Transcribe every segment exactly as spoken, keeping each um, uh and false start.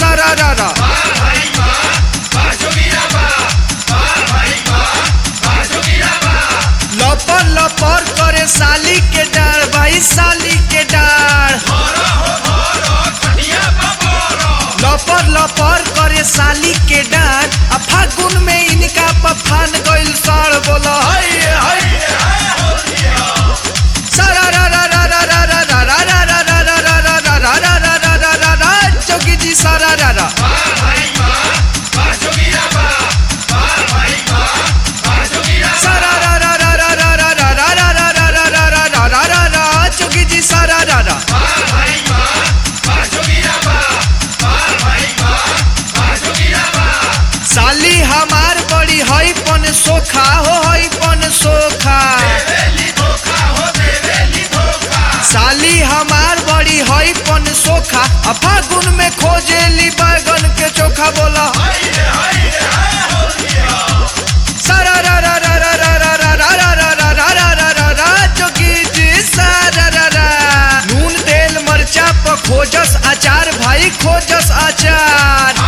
सारा रारा लपर लपर करे साली के डार भाई साली के डार लपर लपर करे साली के डार आ फागुन में इनका पफान गइल सर बोला हाय हाय सारा रारा रारा रारा रारा रारा रारा रारा रारा रारा रारा रारा जोगी जी सारा रारा सारा रारा रारा रारा रारा रारा रारा रारा रारा जोगी जी सारा रारा साली हमार बड़ी हई पन सोखा हो हई पन सोखा साली हमार बड़ी हई पन सोखा आ फागुन में खोजेली बैगन के चोखा बोला सारा रारा रारा रारा रारा रारा रारा रारा रारा जोगी जी सारा रारा नून तेल मरचा प खोजस अचार भाई खोजस अचार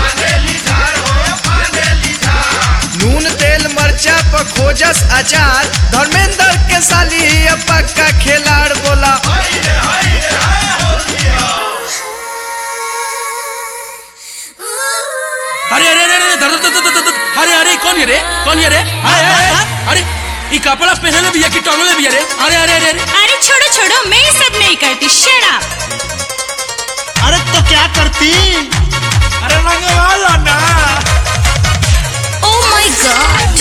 नून तेल मरचा प खोजस अचार धर्मेंद्र के साली पक्का खिलाड़ बोला अरे अरे अरे अरे अरे कौन है रे कौन है रे अरे ये कपड़ा पहने भी है कि टंगले भी है रे अरे अरे अरे अरे छोड़ो छोड़ो मैं ये सब नहीं करती शट अप। अरे तो क्या करती? अरे रंगवाला ना ओह माय गॉड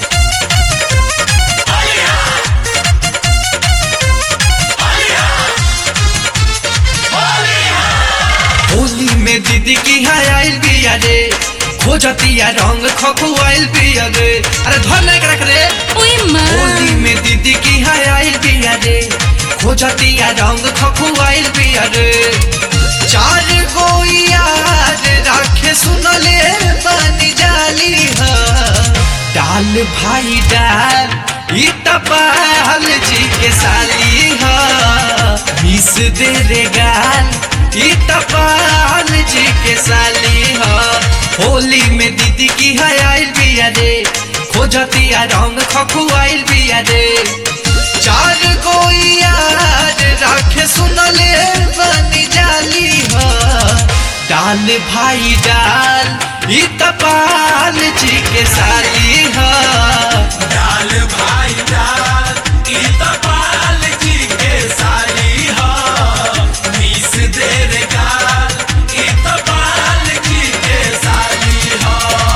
होली में दीदी की है आइल बिया रे खोजतिया रंग खखुआइल बिया रे अरे धर नहीं रख रे ओए मां होली में दीदी की है आइल बिया रे खोजतिया रंग खखुआइल बिया रे चार गो याद रखे सुनले बनी जाली है डाल भाई डाल ई तपाल जी के साली है मिस दे रे गाल ई तपाल जी के साली है होली में दीदी की है आइल बिया रे खोजतिया रंग खखुआइल बिया रे चार गो याद रखे सुनले बनी जाली है डाल भाई डाल ई तपाल जी के साली है डाल भाई डाल ई तपाल जी के साली है मिस दे रे गाल ई तपाल जी के साली है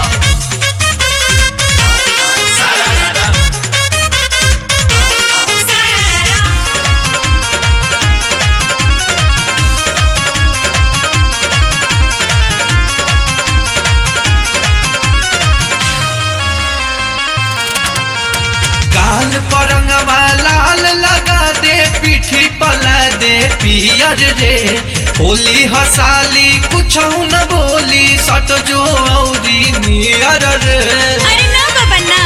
गाल परंगवा लाल लगा दे पीठी पला दे पियर रे होली हसाली कुछ न बोली सट जो औरी नियर रे अरे ना बाबा ना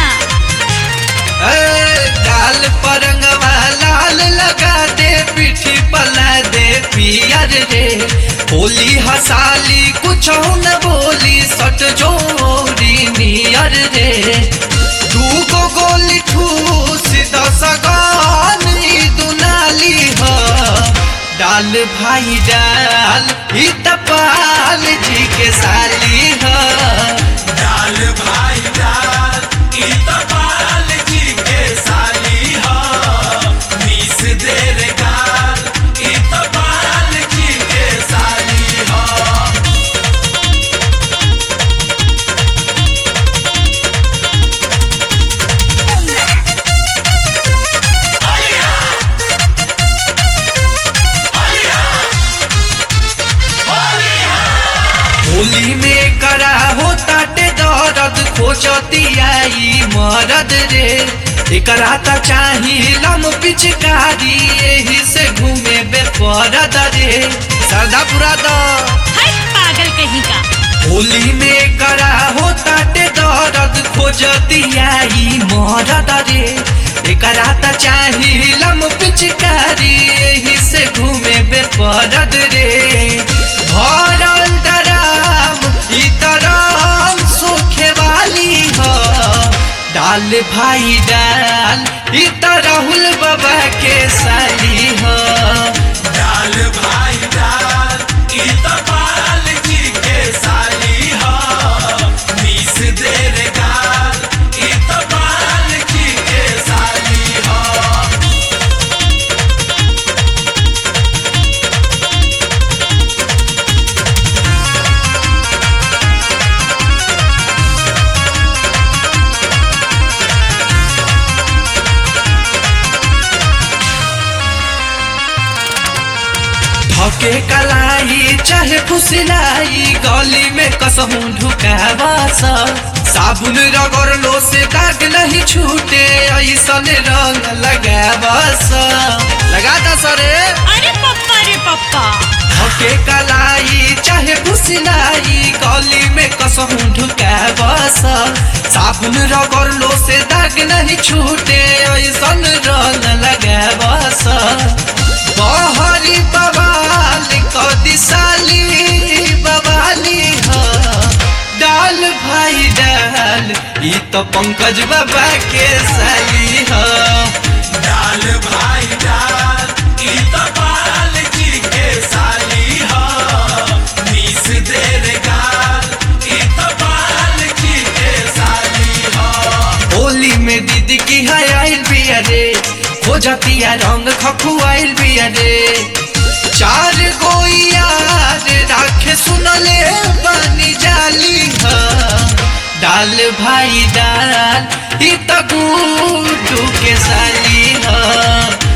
ए गाल परंगवा लाल लगा दे पीठी पला दे पियर रे होली हसाली कुछ न बोली सट जो औरी नियर रे दूगो गोली ठूस दस गान दुनाली हो डाल भाई डाल ई तपाल जी के साली हो डाल भाई डाल ई तपाल जी के साली हो मिस दे रे गाल ई तपाल जी के साली हो होली में करा होता टे दर्द खोजती आई मरद रे एकरा त चाही लम पिचकारी एही से घूमे बेपरद रे सरदा पूरा द हाय पागल कहीं का होली में करा होता टे दर्द खोजती आई मरद रे एकरा त चाही लम पिचकारी एही से घूमे बेपरद रे भरल डराम भाई डाल ई त राहुल बाबा के साली हो। डाल भाई डाल ई त बाल जी के साली हो। मीस दे रे गाल ई त बाल जी के साली हो। धके कलाई चाहे फुसलाई गली में कसहूं ढुकावास। साबुन रगड़लो से दाग नहीं छूटे ऐसन रंग लगावास। लगा दा सरे अरे पप्पा रे पप्पा। धके कलाई चाहे फुसलाई गली में कसहूं ढुकावास। साबुन रगड़लो से दाग नहीं छूटे ऐसन रंग लगावास। बहरी बवाल कदी साली बवाली हो। डाल भाई डाल ई तो पंकज बाबा के साली हो। डाल भाई डाल ई त बाल जी के साली हो। मीस दे रे गाल ई त बाल जी के साली हो। होली में दीदी की है आइल बिया रे हो जातिया रंग खखुआइल बिया रे। चार गो यार राखे सुनले बनी जाली हो। डाल भाई डाल ई त गुड्डू के साली हो।